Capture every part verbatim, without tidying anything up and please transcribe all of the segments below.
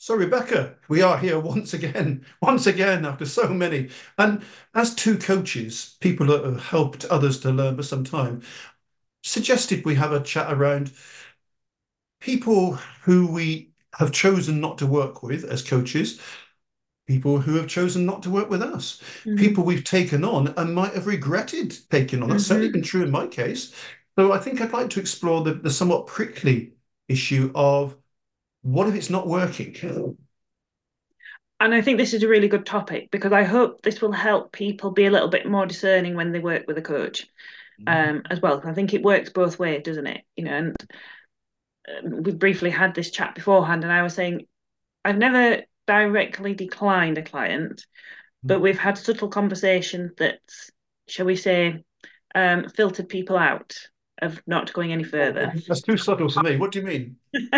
So, Rebecca, we are here once again, once again, after so many. And as two coaches, people that have helped others to learn for some time, suggested we have a chat around people who we have chosen not to work with as coaches, people who have chosen not to work with us, hmm people we've taken on and might have regretted taking on. That's certainly been hmm true in my case. So I think I'd like to explore the, the somewhat prickly issue of what if it's not working? And I think this is a really good topic because I hope this will help people be a little bit more discerning when they work with a coach um, as well. I think it works both ways, doesn't it? You know, and um, we briefly had this chat beforehand, and I was saying I've never directly declined a client, but we've had subtle conversation that, shall we say, um, filtered people out of not going any Oh, further. that's too subtle for me. What do you mean?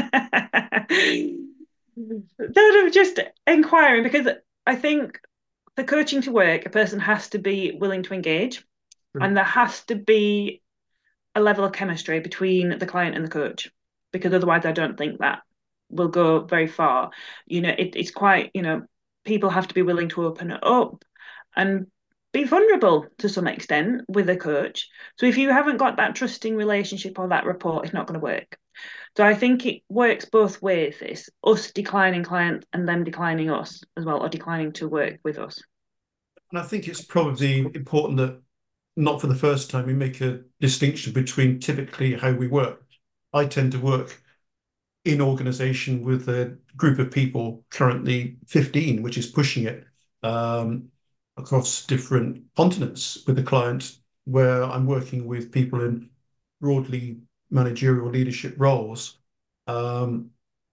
Sort of just inquiring because I think for coaching to work, a person has to be willing to engage, True. and there has to be a level of chemistry between the client and the coach, because otherwise, I don't think that will go very far. You know, it, it's quite, you know, people have to be willing to open it up and be vulnerable to some extent with a coach. So if you haven't got that trusting relationship or that rapport, it's not going to work. So I think it works both ways, this us declining clients and them declining us as well, or declining to work with us. And I think it's probably important that not for the first time we make a distinction between typically how we work. I tend to work in organization with a group of people, currently fifteen, which is pushing it um, across different continents with a client where I'm working with people in broadly managerial leadership roles. Um,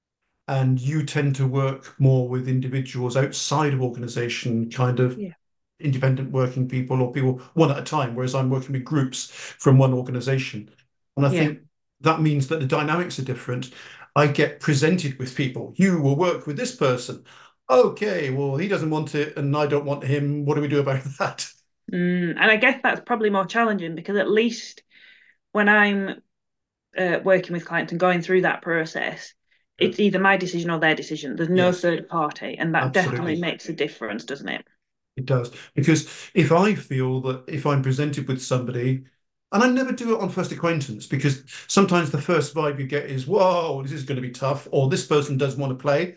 and you tend to work more with individuals outside of organization, kind of Yeah. independent working people or people one at a time, whereas I'm working with groups from one organization. And I Yeah. think that means that the dynamics are different. I get presented with people. You will work with this person. Okay, well, he doesn't want it and I don't want him. What do we do about that? Mm, and I guess that's probably more challenging because at least when I'm uh, working with clients and going through that process, it's either my decision or their decision. There's no Yes, third party, and that definitely absolutely. makes a difference, doesn't it? It does. Because if I feel that if I'm presented with somebody, and I never do it on first acquaintance, because sometimes the first vibe you get is, whoa, this is going to be tough, or this person does want to play.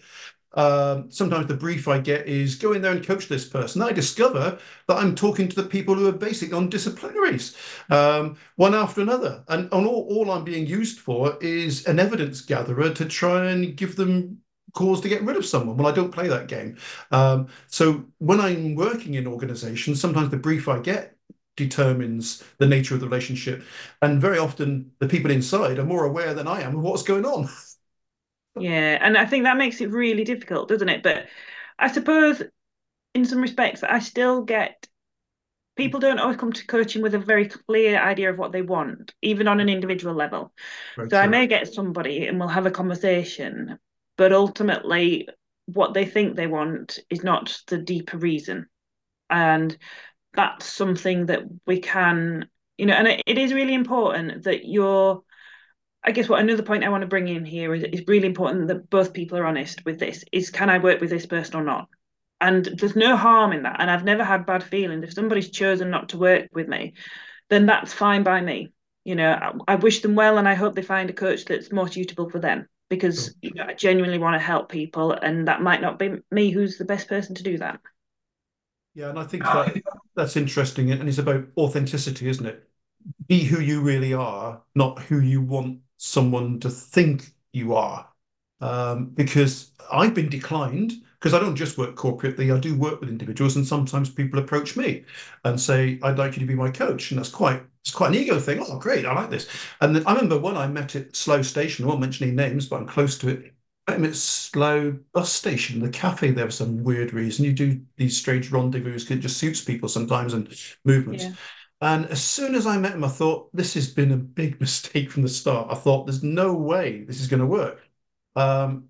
Um, sometimes the brief I get is go in there and coach this person. I discover that I'm talking to the people who are basic on disciplinaries, um, one after another. And, and all, all I'm being used for is an evidence gatherer to try and give them cause to get rid of someone. Well, I don't play that game. Um, so when I'm working in organizations, sometimes the brief I get determines the nature of the relationship. And very often the people inside are more aware than I am of what's going on. Yeah, and I think that makes it really difficult, doesn't it? But I suppose in some respects, I still get people don't always come to coaching with a very clear idea of what they want, even on an individual level. Very So I true. may get somebody and we'll have a conversation, but ultimately, what they think they want is not the deeper reason. And that's something that we can, you know, and it, it is really important that you're, I guess what another point I want to bring in here is it's really important that both people are honest with this is can I work with this person or not? And there's no harm in that. And I've never had bad feelings. If somebody's chosen not to work with me, then that's fine by me. You know, I, I wish them well and I hope they find a coach that's more suitable for them because you know, I genuinely want to help people and that might not be me who's the best person to do that. Yeah, and I think that that's interesting, and it's about authenticity, isn't it? Be who you really are, not who you want someone to think you are. Um, because I've been declined because I don't just work corporately, I do work with individuals, and sometimes people approach me and say, "I'd like you to be my coach," and that's quite it's quite an ego thing. Oh, great, I like this. And then I remember when I met at Slough Station, I won't mention any names, but I'm close to it. I met him at Slough bus station, the cafe there for some weird reason. You do these strange rendezvous because it just suits people sometimes and movements. Yeah. And as soon as I met him, I thought, this has been a big mistake from the start. I thought, there's no way this is going to work. Um,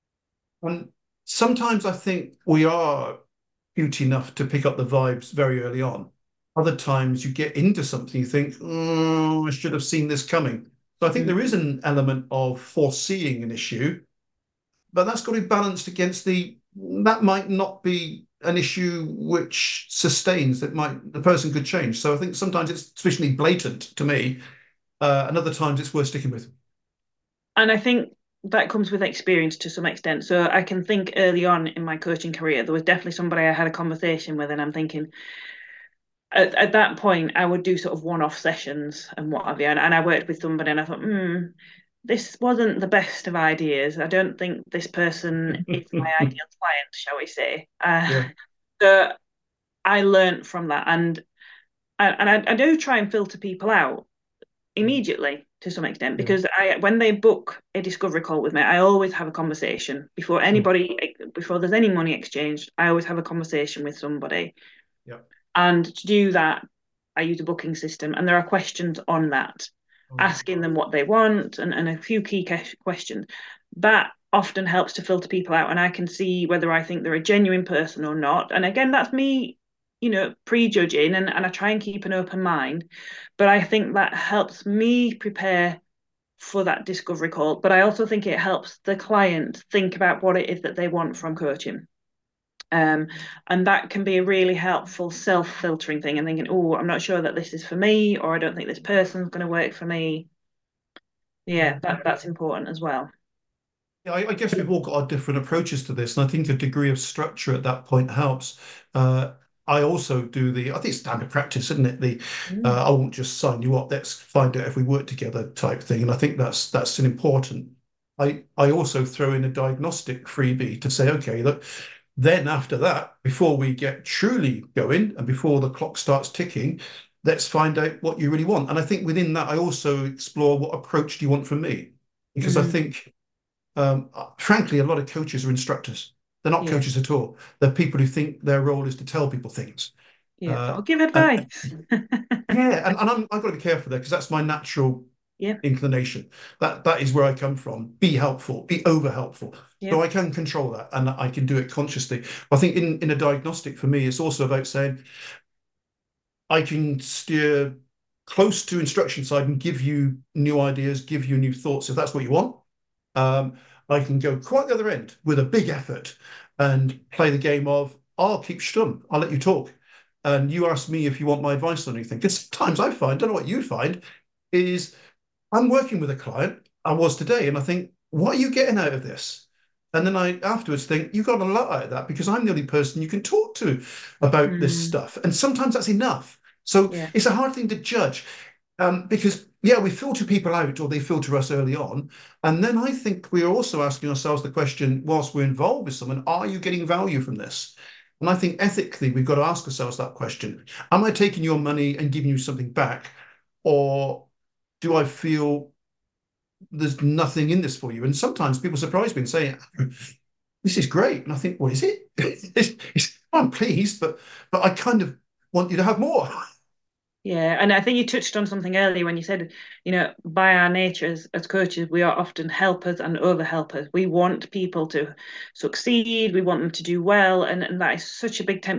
and sometimes I think we are cute enough to pick up the vibes very early on. Other times you get into something, you think, oh, I should have seen this coming. So I think there is Mm-hmm. an element of foreseeing an issue but that's got to be balanced against the that might not be an issue which sustains that might the person could change. So I think sometimes it's sufficiently blatant to me, uh, and other times it's worth sticking with. And I think that comes with experience to some extent. So I can think early on in my coaching career, there was definitely somebody I had a conversation with, and I'm thinking, at, at that point, I would do sort of one-off sessions and what have you. And, and I worked with somebody, and I thought, hmm, this wasn't the best of ideas. I don't think this person is my ideal client, shall we say? Uh, Yeah. so I learned from that, and and I, I do try and filter people out immediately to some extent Yeah. because I when they book a discovery call with me, I always have a conversation before Sure. anybody before there's any money exchanged. I always have a conversation with somebody, Yeah. and to do that, I use a booking system, and there are questions on that, Oh yeah. asking them what they want and, and a few key questions. That often helps to filter people out, and I can see whether I think they're a genuine person or not. And again, that's me, you know, prejudging, and, and I try and keep an open mind. But I think that helps me prepare for that discovery call. But I also think it helps the client think about what it is that they want from coaching. Um, and that can be a really helpful self-filtering thing and thinking, oh, I'm not sure that this is for me, or I don't think this person's going to work for me. Yeah. Yeah, that, that's important as well. Yeah, I, I guess we've all got our different approaches to this, and I think a degree of structure at that point helps. Uh, I also do the, I think it's standard practice, isn't it? The Mm. uh, I won't just sign you up, let's find out if we work together type thing. And I think that's that's an important. I I also throw in a diagnostic freebie to say, okay, look, then after that, before we get truly going and before the clock starts ticking, let's find out what you really want. And I think within that, I also explore what approach do you want from me? Because I Mm. think um, frankly, a lot of coaches are instructors. They're not Yeah, coaches at all. They're people who think their role is to tell people things. yeah. Uh, I'll give and advice. yeah, and, and I'm, I've got to be careful there because that's my natural Yeah, inclination. That that is where I come from. Be helpful, be over helpful. yeah. So I can control that and I can do it consciously. I think in, in a diagnostic for me, it's also about saying I can steer close to instruction side and give you new ideas, give you new thoughts if that's what you want. Um, I can go quite the other end with a big effort and play the game of I'll keep stum, I'll let you talk. And you ask me if you want my advice on anything. Because sometimes I find, don't know what you find, is I'm working with a client, I was today, and I think, what are you getting out of this? And then I afterwards think, you got a lot out of that because I'm the only person you can talk to about this Mm. stuff. And sometimes that's enough. So Yeah, it's a hard thing to judge. Um, because yeah, we filter people out or they filter us early on. And then I think we're also asking ourselves the question, whilst we're involved with someone, are you getting value from this? And I think ethically, we've got to ask ourselves that question. Am I taking your money and giving you something back? Or do I feel there's nothing in this for you? And sometimes people surprise me and say, this is great. And I think, what is it? it's, it's, I'm pleased, but but I kind of want you to have more. yeah. And I think you touched on something earlier when you said, you know, by our nature as, as coaches, we are often helpers and over helpers. We want people to succeed, we want them to do well, and, and that is such a big temptation